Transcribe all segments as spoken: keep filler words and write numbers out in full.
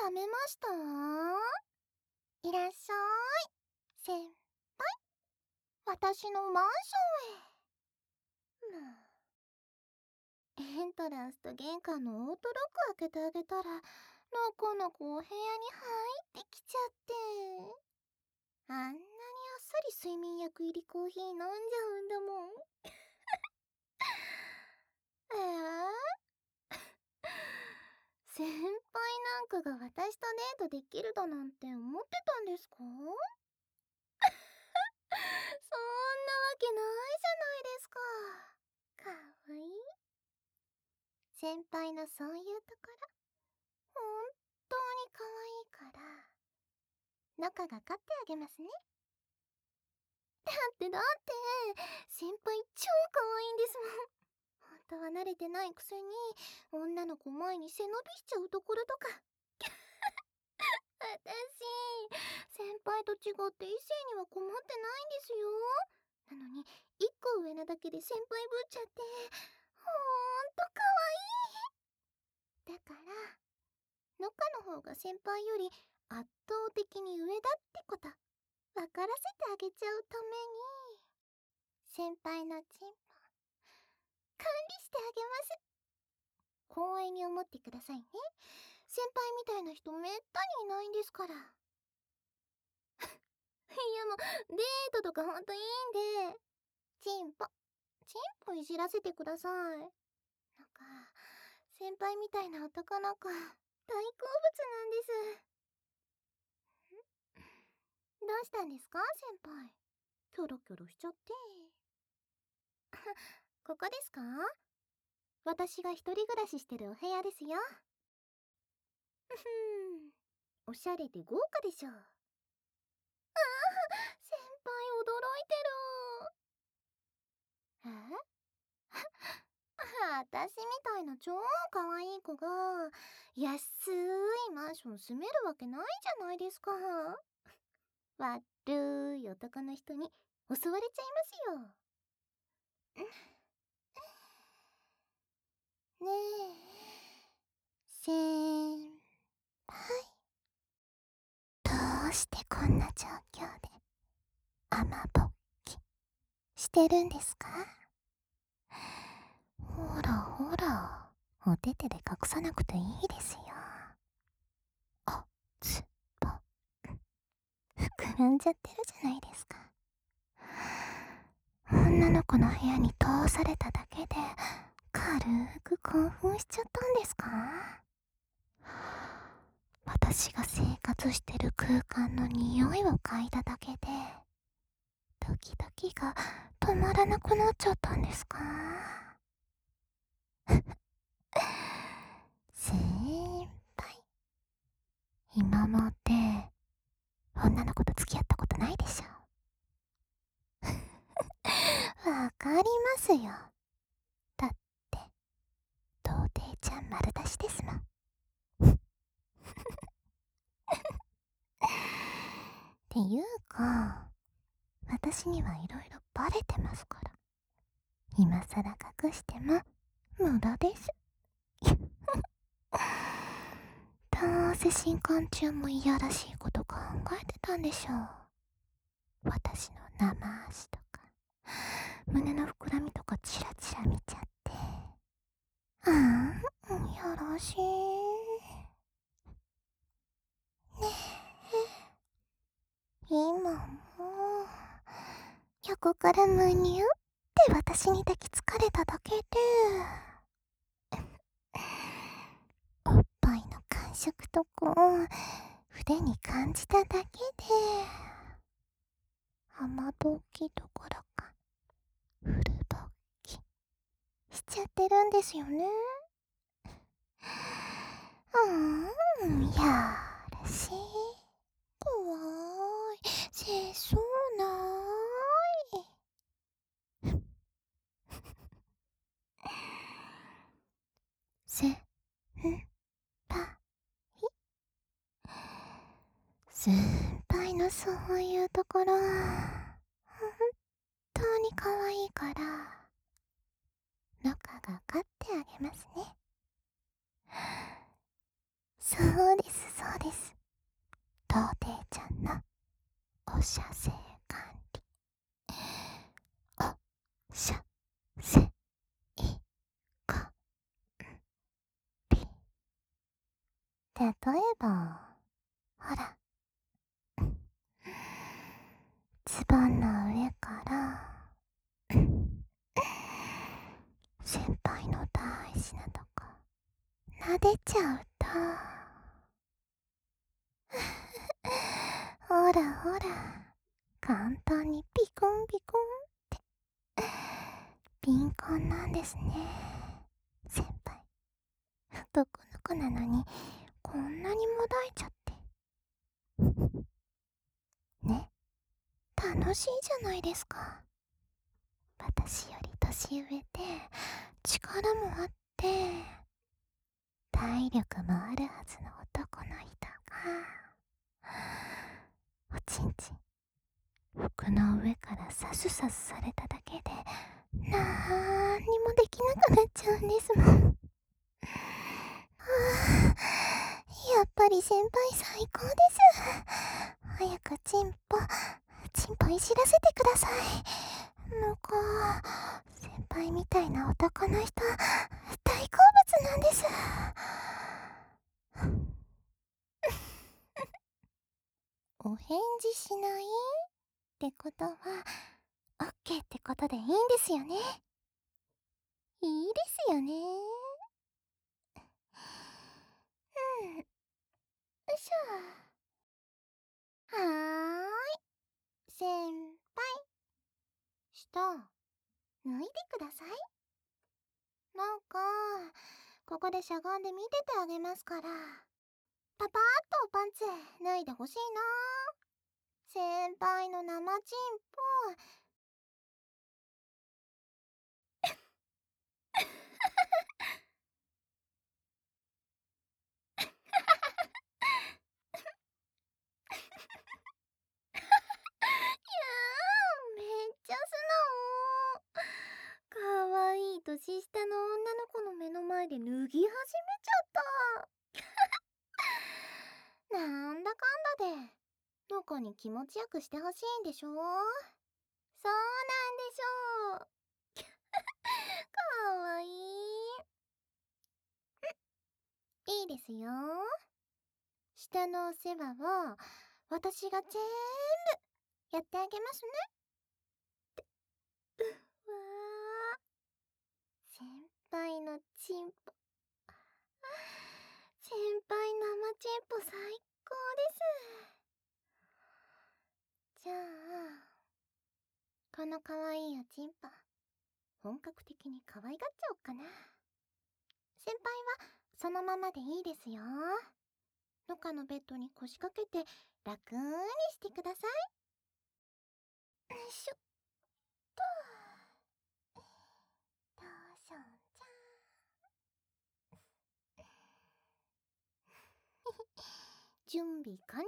冷めました？いらっしゃい、先輩。私のマンションへ。もう。エントランスと玄関のオートロック開けてあげたら、のこのこお部屋に入ってきちゃって。あんなにあっさり睡眠薬入りコーヒー飲んじゃうんだもん。えー、先輩なんかが私とデートできるだなんて思ってたんですか？そんなわけないじゃないですか。かわいい。先輩のそういうところ、本当にかわいいから、ノカが飼ってあげますね。だってだって、先輩超かわいいんですもん。本当は慣れてないくせに、女の子前に背伸びしちゃうところとか。私、先輩と違って異性には困ってないんですよ。なのに、一個上なだけで先輩ぶっちゃって、ほんとかわいい。だから、ノカの方が先輩より圧倒的に上だってこと、分からせてあげちゃうために、先輩のチンポ、管理してあげます。光栄に思ってくださいね。先輩みたいな人めったにいないんですから。いやもう、デートとかほんといいんで、チンポ、チンポいじらせてください。なんか、先輩みたいな男の子、大好物なんです。どうしたんですか、先輩。キョロキョロしちゃって。ここですか？私が一人暮らししてるお部屋ですよ。ふふん。おしゃれで豪華でしょ。ああ、先輩驚いてる。え私みたいな超可愛い子が安いマンション住めるわけないじゃないですか。悪い男の人に襲われちゃいますよ。ねえ、先輩。どうしてこんな状況で雨ぼっきしてるんですか？ほらほら、お手手で隠さなくていいですよ。あ、つば、膨らんじゃってるじゃないですか。女の子の部屋に通されただけで軽く興奮しちゃったんですか？私が生活してる空間の匂いを嗅いだだけでドキドキが止まらなくなっちゃったんですか？先輩、今まで女の子と付き合ったことないでしょ。わかりますよ。だって童貞ちゃん丸出しですもん。っていうか、私にはいろいろバレてますから、今さら隠しても無駄です。どうせ新刊中もいやらしいこと考えてたんでしょう。私の生足とか胸の膨らみとかチラチラ見ちゃって、ああ、いやらしい。ねえ、今も横からむにゅって私に抱きつかれただけでおっぱいの感触とか腕に感じただけで雨ぼっきどころかフルぼっきしちゃってるんですよね。うん、やらしい。怖い。せそうない。せ、ん、ぱ、い。先輩のそういうところ、本当に可愛いから、ノカが飼ってあげますね。そうです、そうで放射性管理。放射性管理。例えば、ほら。ズボンの上から先輩の大事なとこ撫でちゃうとほらほら簡単にピコンピコンって敏感なんですね。先輩男の子なのにこんなにもだえちゃってね、楽しいじゃないですか。私より年上で力もあって体力もあるはずの男の人がおちんちん服の上からサスサスされただけでなーにもできなくなっちゃうんですもん。はあ、やっぱり先輩最高です。早くチンポチンポいじらせてください。なんか先輩みたいな男の人大好物なんです。お返事しないってことはオッケーってことでいいんですよね。いいですよね。うん、よいしょ。はーい、先輩下脱いでください。なんかここでしゃがんで見ててあげますから。パパーっとパンツ脱いでほしいな。先輩の生チンポめっちゃ素直。かわいい年下の女の子の目の前で脱ぎ始めちゃったなんだかんだでどこに気持ちよくしてほしいんでしょ。そうなんでしょう。かわいい。いいですよ。下のお世話を私が全部やってあげますね。うわー、先輩のチンポ先輩生チンポ最高です。じゃあこのかわいいおちんぽ本格的に可愛がっちゃおっかな。先輩はそのままでいいですよ。どっかのベッドに腰掛けて楽にしてください。よいしょっと。どうしよんちゃん。準備完了。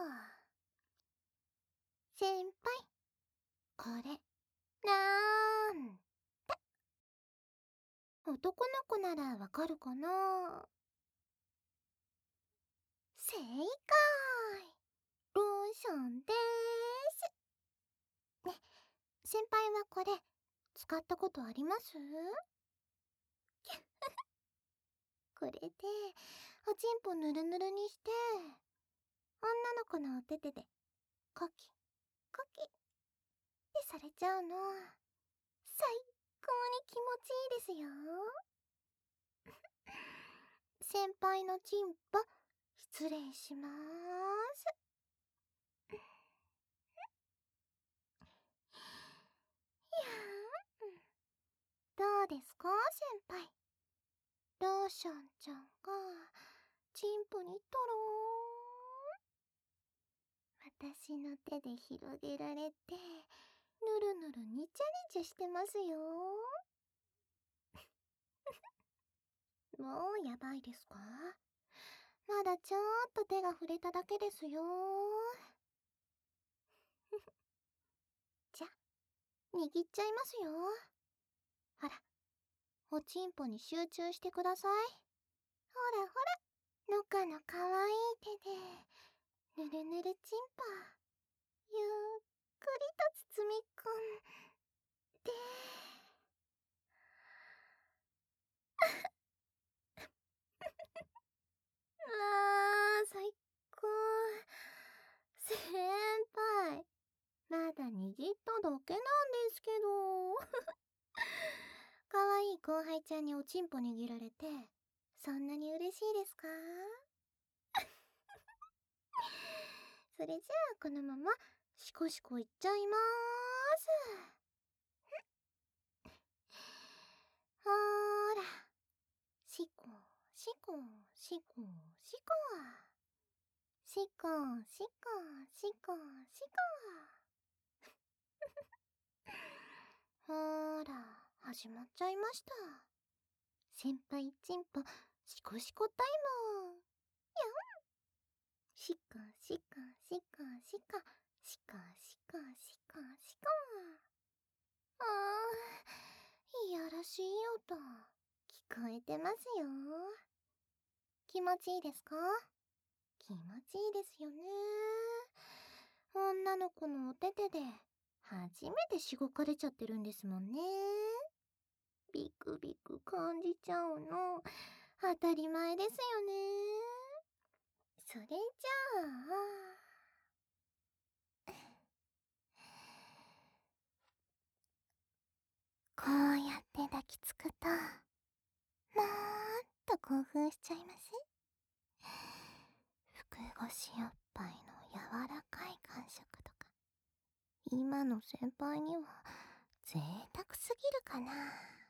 先輩これなんだ。男の子ならわかるかな。正解、ローションでーす。ね、先輩はこれ使ったことあります？これでおちんぽぬるぬるにして女の子のお手手でコキコキってされちゃうの最高に気持ちいいですよ。先輩のチンポ失礼しまーす。いやー、どうですか先輩。ローションちゃんがチンポにとろーん、私の手で広げられてぬるぬるにちゃにちゃしてますよ。もうやばいですか？まだちょっと手が触れただけですよ。じゃ握っちゃいますよ。ほらおちんぽに集中してください。ほらほら、のかのかわいい手でぬるぬるチンポゆっくりと包み込んで。あー、最高。先輩、まだ握っただけなんですけど。かわいい後輩ちゃんにおちんぽ握られて、そんなに嬉しいですか？それじゃあこのままシコシコいっちゃいまーす。ほーら、シコシコシコシコシコシコシコシコ。ほーら、始まっちゃいました。先輩チンポシコシコタイム。やん。シコシコシコシコシコシコシコシコ。あー、いやらしい音聞こえてますよ。気持ちいいですか？気持ちいいですよね。女の子のお手手で初めてしごかれちゃってるんですもんね。ビクビク感じちゃうの当たり前ですよね。それじゃあこうやって抱きつくともーっと興奮しちゃいません？腹越しおっぱいの柔らかい感触とか、今の先輩には贅沢すぎるかな。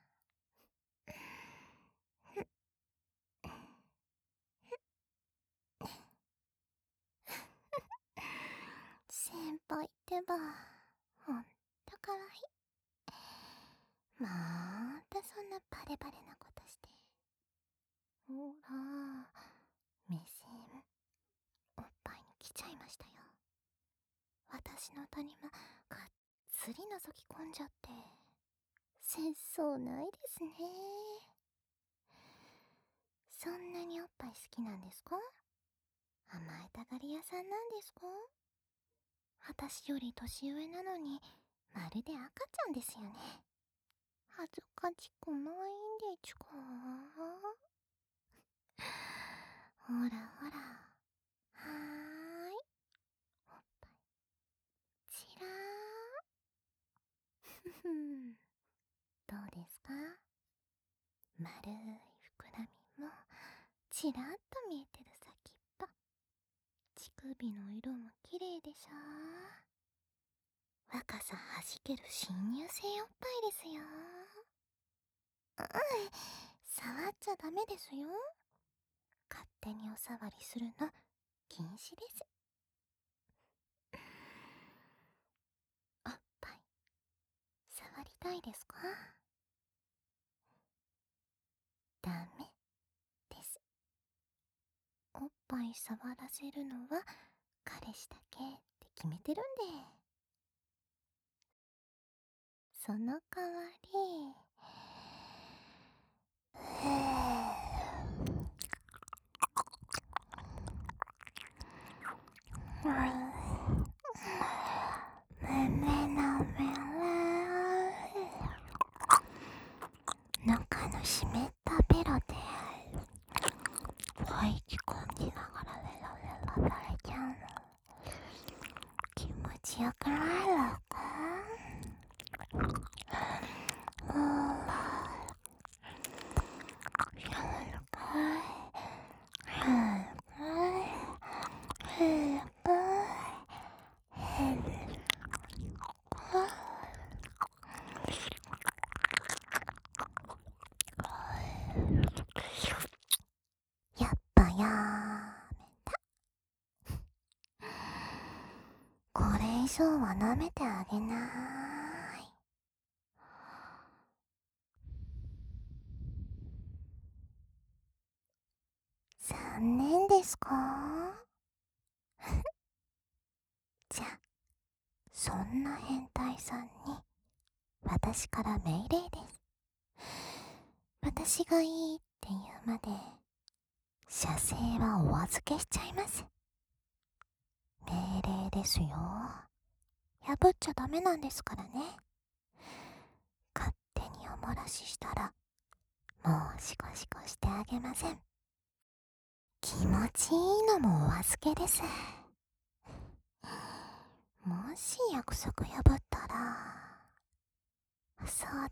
先輩ってばほんとかわいい。またそんなバレバレなことして。ほら、目線おっぱいに来ちゃいましたよ。私の谷間がっつり覗き込んじゃって節操ないですね。そんなにおっぱい好きなんですか？甘えたがり屋さんなんですか？私より年上なのにまるで赤ちゃんですよね。恥ずかしくないんでちゅか？ほらほら、はーい、おっぱいちらー。ふふん、どうですか？丸い膨らみもちらっと見えてる先っぽ、乳首の色も綺麗でしょ。若さはじける新入生おっぱいですよ。うん、触っちゃダメですよ。勝手にお触りするの禁止です。おっぱい触りたいですか？ダメです。おっぱい触らせるのは彼氏だけって決めてるんで。その代わり、胸の上中の湿ったベロで吐息込んでながらベロベロされちゃうの気持ちよくないのか？うーん、やわらかい、ふーくい、ふーくい、ふーくい。やっぱやめた。これ以上は舐めてあげない。残念ですか？じゃあ、そんな変態さんに私から命令です。私がいいって言うまで射精はお預けしちゃいます。命令ですよ。 破っちゃダメなんですからね。勝手にお漏らししたら、もうシコシコしてあげません。気持ちいいのもお預けです。もし約束破ったら、そうだな。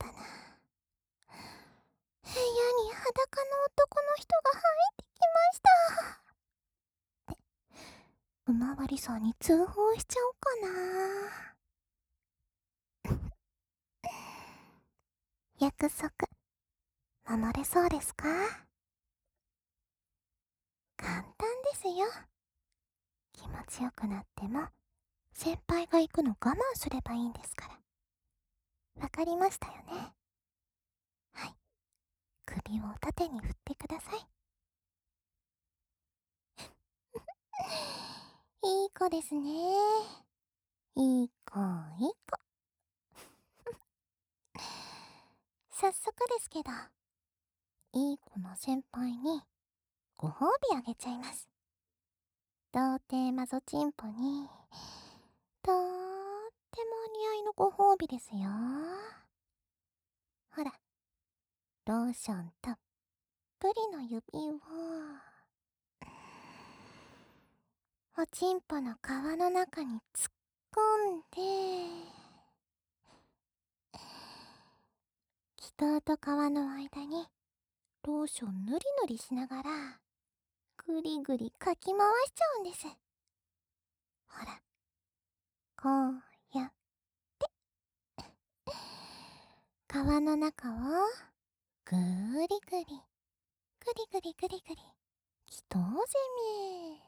部屋に裸の男の人が入ってきました。おまわりさんに通報しちゃおうかな。約束、守れそうですか？簡単ですよ。気持ちよくなっても、先輩が行くの我慢すればいいんですから。わかりましたよね。はい。首を縦に振ってください。いい子ですね。いい子、いい子。早速ですけど、いい子の先輩にご褒美あげちゃいます。童貞マゾチンポに、とーってもお似合いのご褒美ですよ。ほら、ローションたっぷりの指を、おちんぽの皮の中に突っ込んで、気筒と皮の間にローションぬりぬりしながら、ぐりぐりかき回しちゃうんです。ほら、こうやって、皮の中を、ぐーりぐり、ぐりぐりぐりぐり、祈祷攻め。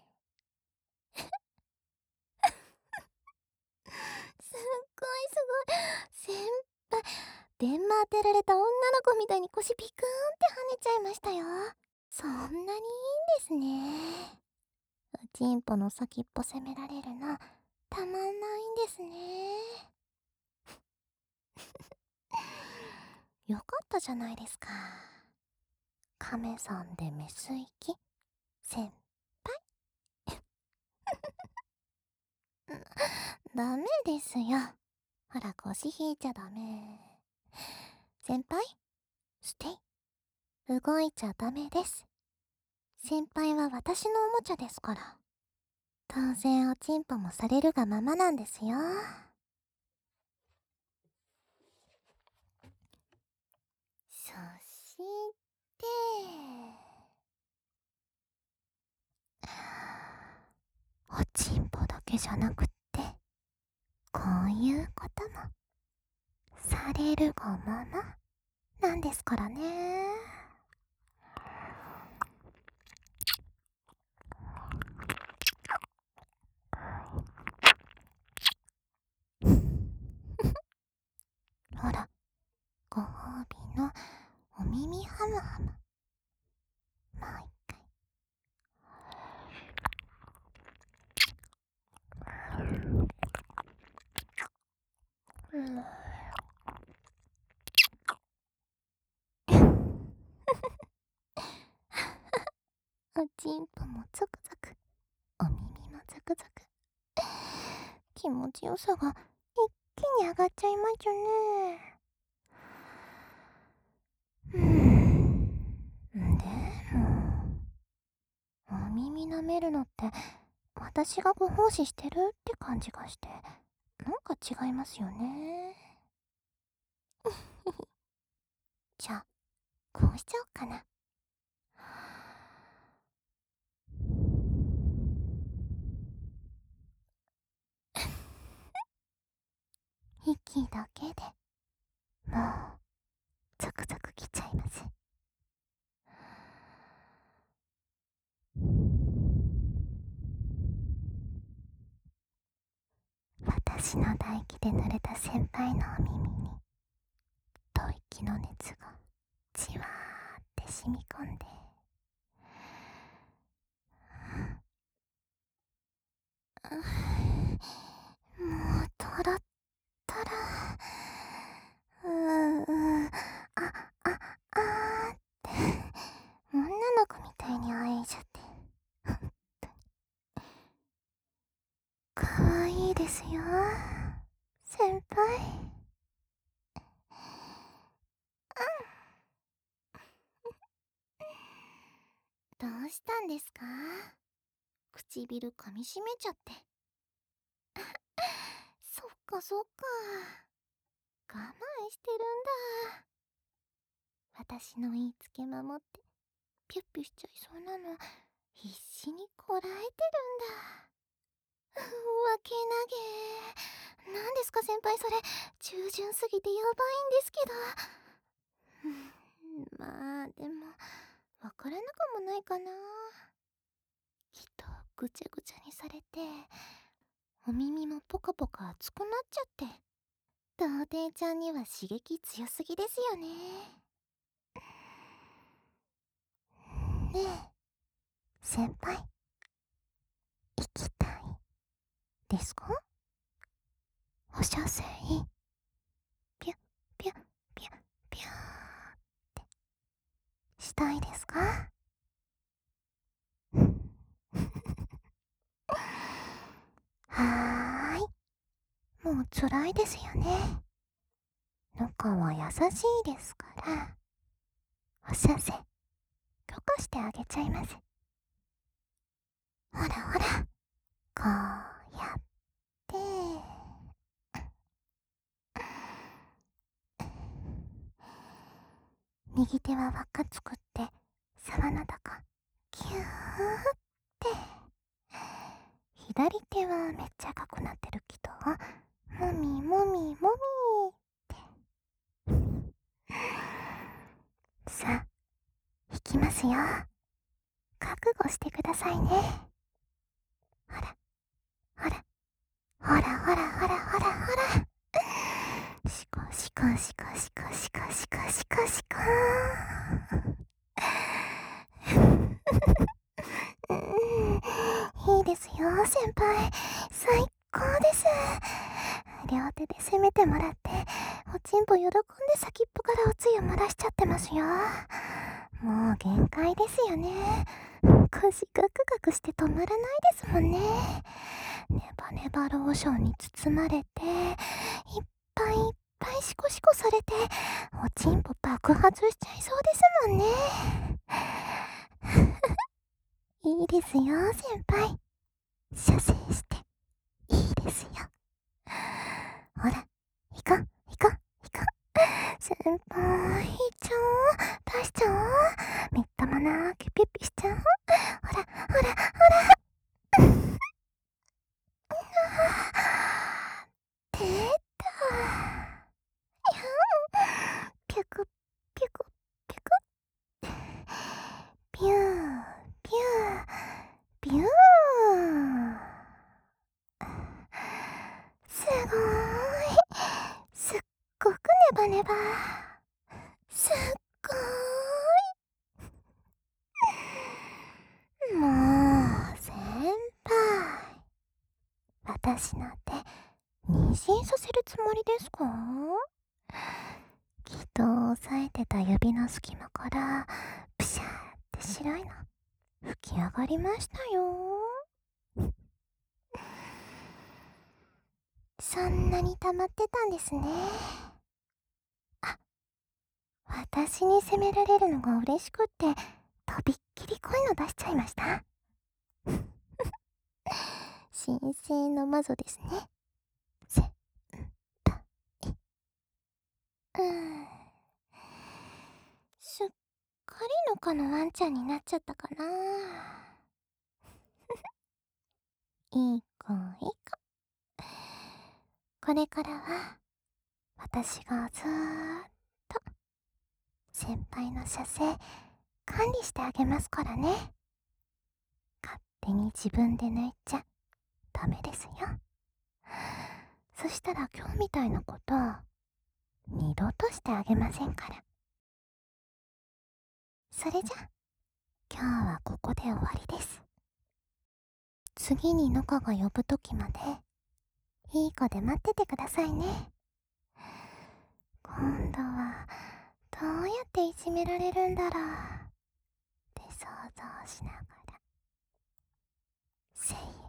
すっごいすごい。先輩、電話当てられた女の子みたいに腰ピクーンって跳ねちゃいましたよ。そんなにいいんですね。おちんぽの先っぽ攻められるの、たまんないんですね。よかったじゃないですか。亀さんでメス行き、先輩。ダメですよ。ほら、腰引いちゃダメ。先輩、ステイ。動いちゃダメです。先輩は私のおもちゃですから。当然おちんぽもされるがままなんですよ。そして、おちんぽだけじゃなくって、こういうことも、されるがまま、なんですからね。ほら、ご褒美のお耳ハムハム。もう一回。うんおちんぽもゾクゾク、お耳もゾクゾク。気持ちよさが一気に上がっちゃいましたね。うーん。でも、お耳舐めるのって私がご奉仕してるって感じがして、なんか違いますよね。じゃあ、こうしちゃおうかな。息だけでもうゾクゾクきちゃいます。私の唾液で濡れた先輩のお耳に吐息の熱がじわーって染み込んで、もうトロットロ。うーうーあああーって女の子みたいにあえいちゃって、ほんとにかわいいですよ。 先輩。どうしたんですか？唇噛みしめちゃって。そっかそっか。我慢してるんだ。私の言いつけ守ってピュッピュしちゃいそうなの必死にこらえてるんだ。わけなげ。なんですか先輩、それ従順すぎてやばいんですけど。うんまあでもわからなくもないかな。きっとぐちゃぐちゃにされてお耳もポカポカ熱くなっちゃって、童貞ちゃんには刺激強すぎですよね。ねえ先輩、行きたいですか？放射線ピュッピュッピュッピューってしたいですか？はーい、もう辛いですよね。中は優しいですから、放射線許可してあげちゃいます。ほらほら、こうやって右手は輪っか作って沢の中キューって左手はめっちゃ赤くなってるけどもみもみもみってさあ引きますよ。覚悟してくださいね。ほらほらほらほらほらほらほら、シコシコシコシコシコシコシコシコいいですよ先輩、最高です。両手で攻めてもらっておちんぽ喜んで先っぽからおつゆ漏らしちゃってますよ。もう限界ですよね。腰ガクガクして止まらないですもんね。ネバネバローションに包まれていっぱいいっぱいシコシコされておちんぽ爆発しちゃいそうですもんね。いいですよ先輩、射精していいですよ。ほら行こう行こう行こう先輩、いっちゃおう、出しちゃおう、みっともなくピュッピュしちゃおう。ほらほらほら出た。ピュクピュクピュクピューピューピュー、すごーい、すっごくネバネバ、すっごーい。もう先輩、私なんて妊娠させるつもりですか？きっと押さえてた指の隙間からプシャーって白いの吹き上がりましたよ。そんなに溜まってたんですね。あ、私に責められるのが嬉しくってとびっきり声の出しちゃいました。神聖の魔女ですね。せんぱい。うん。すっかりのかのワンちゃんになっちゃったかな。いい子いい子。これからは私がずーっと先輩の射精管理してあげますからね。勝手に自分で抜いちゃダメですよ。そしたら今日みたいなこと二度としてあげませんから。それじゃ今日はここで終わりです。次にノカが呼ぶときまでいい子で待っててくださいね。今度はどうやっていじめられるんだろうって想像しながらせい